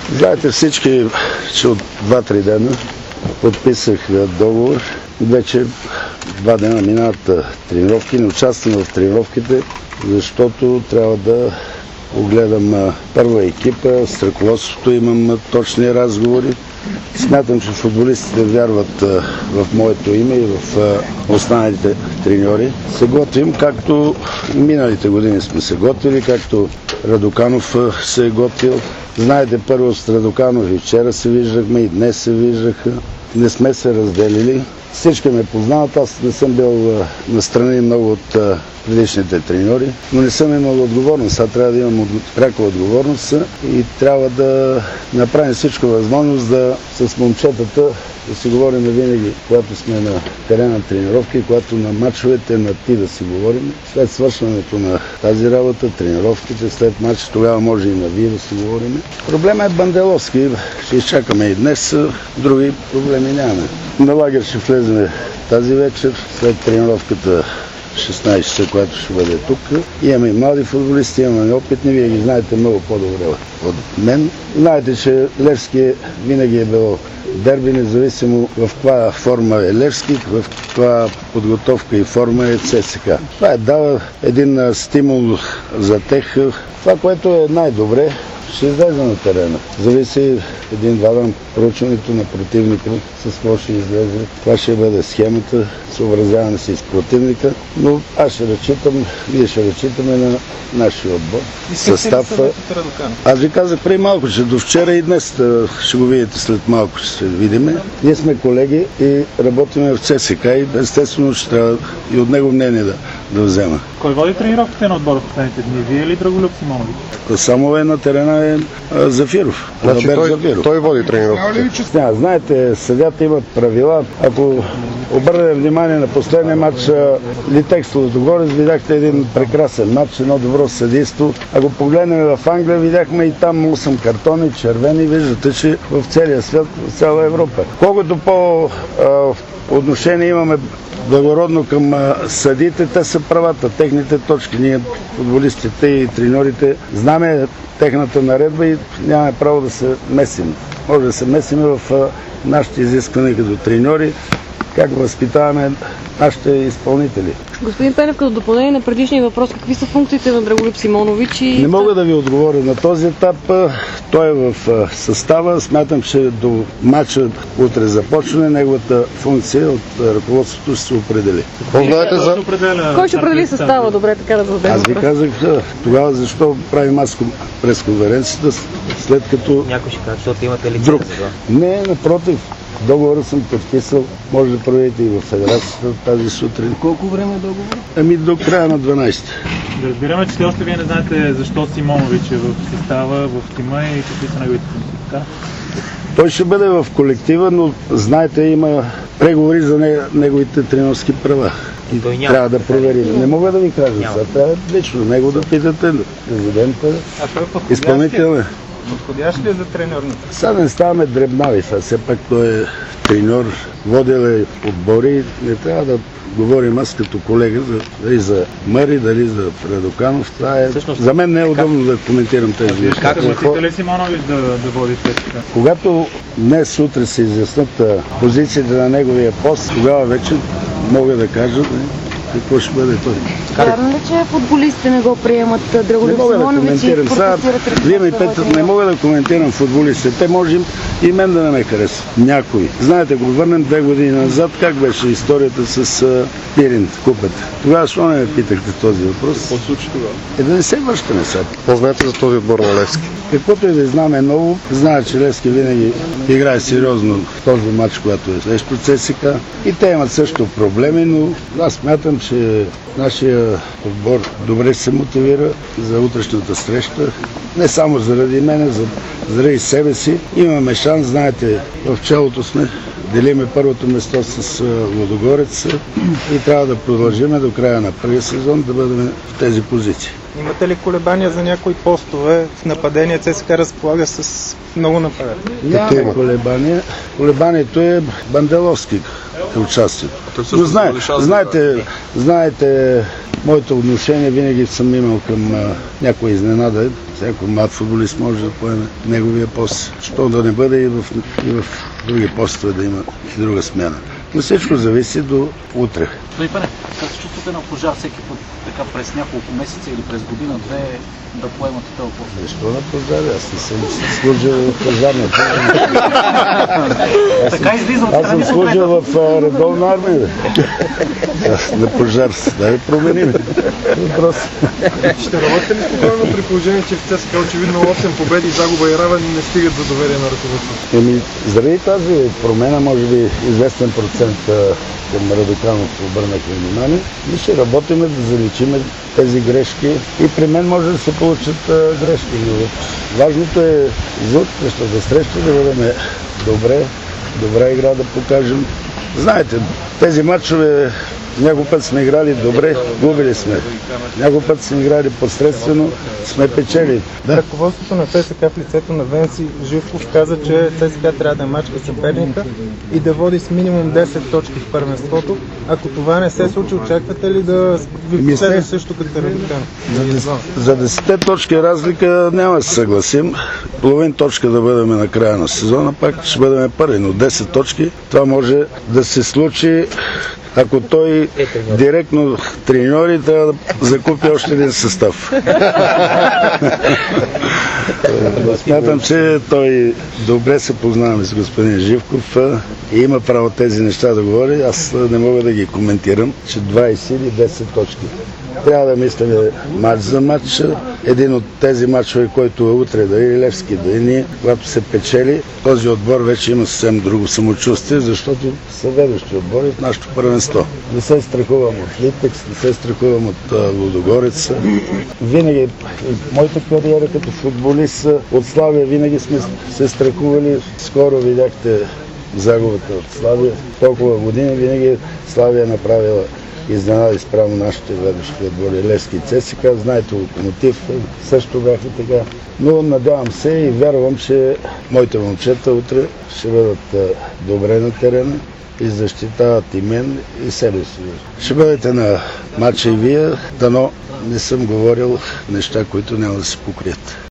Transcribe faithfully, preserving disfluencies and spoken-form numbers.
Знаете всички, че от два-три дена подписах договор. Вече два дена минават тренировки, не участвам в тренировките, защото трябва да огледам първа екипа, с ръководството имам точни разговори. Смятам, че футболистите вярват в моето име и в останалите треньори. Се готвим, както миналите години сме се готвили, както Радоканов се е готвил. Знаете, първо с Радоканов и вчера се виждахме, и днес се виждаха. Не сме се разделили. Всички ме познават, аз не съм бил настрани много от предишните треньори, но не съм имал отговорност. Сега трябва да имам пряка отговорност и трябва да направим всичко възможност да с момчетата да си говорим винаги, когато сме на терена тренировки, когато на мачовете на ти да си говорим. След свършването на тази работа, тренировките, след матч, тогава може и на вие да си говорим. Проблема е Банделовски. Ще изчакаме и днес. Други проблеми нямаме. На лагер ще влезем тази вечер, след тренировката шестнайсет часа, която ще бъде тук. Имаме и млади футболисти, имаме и опитни, вие ги знаете много по-добре от мен. Знаете, че Левски винаги е бил дерби, независимо в каква форма е Левски, в каква подготовка и форма е ЦСКА. Това е дава един стимул за тех. Това, което е най-добре, ще излезе на терена. Зависи един-два ден проучването на противника, с какво ще излезе. Това ще бъде схемата, съобразяване си с противника, но аз ще разчитам, ние ще разчитаме на нашия отбор. Състав. Аз ви казах преди малко, че до вчера и днес ще го видите след малко, ще се видиме. Ние сме колеги и работиме в ЦСКА и естествено ще трябва и от него мнение да, да взема. Кой води тренировките на отбора в последните дни? Вие или Драголюб Симонович? Само е на терена е а, Зафиров. Значи той, Зафиров. той води тренировките. Да, знаете, съдята имат правила. Ако обърнем внимание на последния матч Литекс Лудогорец, видяхте един прекрасен матч, едно добро съдейство. Ако погледнем в Англия, видяхме и там осем картони, червени. Виждате, че в целия свят, в цяла Европа. Колкото по а, отношение имаме благородно към съдите, те са правата, техните точки. Ние, футболистите и треньорите, знаме техната наредба и нямаме право да се месим. Може да се месим в нашите изисквания като треньори, как възпитаваме нашите изпълнители. Господин Пенев, като допълнение на предишния въпрос, какви са функциите на Драголюб Симонович? И... Не мога да ви отговоря на този етап. Той е в състава. Смятам, че до матча утре започне. Неговата функция от ръководството ще се определи. Знаете за... Кой ще определи състава? Добре, така да зададем. Аз ви казах тогава защо правим аз пресконференцията, след като... Някой ще каже, защото имате лиценз друг. за това. Не, напротив. Договора съм подписал. Може да проверите и в федерацията тази сутрин. Колко време е договор? Ами до края на дванайсети. Да разбираме, че все още вие не знаете защо Симонович е в състава, в тима и какви са неговите функции. Той ще бъде в колектива, но знаете, има преговори за неговите тренерски права. И той няма. Трябва да проверим. Не мога да ви кажа. Сега трябва лично него да питате президента, изпълнителя. Подходящ ли е за треньор? Сега не ставаме дребнави. Сега все пак той е треньор, водил е отбори. Не трябва да говорим аз като колега за, дали за Мъри, дали за Радоканов. Това е... Всъщност, за мен не е удобно как... да коментирам тези неща. Как съгласите ли Симонович да, да води ЦСКА? Когато днес утре се изяснат позициите на неговия пост, тогава вече мога да кажа какво ще бъде той. Вярно ли, че футболистите не го приемат Драголюб Симонович и протестират? Вие ми питате, не мога да коментирам футболистите. Те може и мен да не ме харесва. Някой. Знаете, го върнем две години назад, как беше историята с Пирин, купата. Тогава защо не ме питахте този въпрос? Какво случи тогава? Е, да не се връщаме сега. Какво знаете за този отбор на Левски? Каквото и да знаме ново, знае, че Левски винаги играе сериозно в този матч, когато е срещу ЦСКА. И те имат също проблеми, но аз смятам, че нашия отбор добре се мотивира за утрешната среща. Не само заради мене, заради себе си. Имаме шанс, знаете, в челото сме. Делиме първото место с Лудогорец и трябва да продължим до края на първия сезон да бъдем в тези позиции. Имате ли колебания за някои постове? В нападение ЦСКА разполага с много нападатели. Няма колебания. Колебанието е Банделовски участието. Но знае, знаете, знаете Моето отношение винаги съм имал към а, някоя изненада. Всяко млад футболист може да поеме неговия пост. Що да не бъде и в, и в други постове да има и друга смяна. Но всичко зависи до утре. Господин Пенев, как се чувствате на пожар всеки път, така през няколко месеца или през година-две да поемате този пост? Защо на пожар? Аз не съм служил в пожарната. Така излиза от Аз съм служил в а, редовна армия. На пожар. Да ви променим. Въпрос. Ще работите ли спокойно при положение, че в ЦСКА очевидно осем победи, загуба и равен не стигат за доверие на ръководството? Еми, заради тази промена, може би известен процент към Радоканов обърнахме внимание. Ние ще работим да заличим тези грешки и при мен може да се получат а, грешки. Но важното е за утрешната среща да бъдем добре, добра игра да покажем. Знаете, тези матчове няколко път сме играли добре, губили сме. Няколко път сме играли посредствено, сме печели. Да. Ръководството на ЦСКА в лицето на Венци Живков каза, че ЦСКА трябва да мачка съперника и да води с минимум десет точки в първенството. Ако това не се случи, очаквате ли да ви последва също като Радоканов? За десет точки разлика няма да се съгласим. Половин точка да бъдем на края на сезона, пак ще бъдем първи, но десет точки това може да се случи, ако той директно треньори трябва да закупи още един състав. Смятам, че той добре се познаваме с господин Живков и има право тези неща да говори. Аз не мога да ги коментирам, че двайсет или десет точки. Трябва да мислим матч за матч. Един от тези матчове, който е утре, да е Левски, да е ние, когато се печели, този отбор вече има съвсем друго самочувствие, защото са ведущи отбори от нашето първенство. Не се страхувам от Литекс, не се страхувам от Лудогорец. Винаги, в моята кариера като футболист от Славия, винаги сме се страхували. Скоро видяхте загубата от Славия. Толкова години винаги Славия направила изненади спрямо нашите ведущи отбори Левски и ЦСКА. Знаете, Локомотив също бяха така. Но надявам се и вярвам, че моите момчета утре ще бъдат добре на терена и защитават и мен, и себе си. Ще бъдете на матча и вие, дано не съм говорил неща, които няма да се покрият.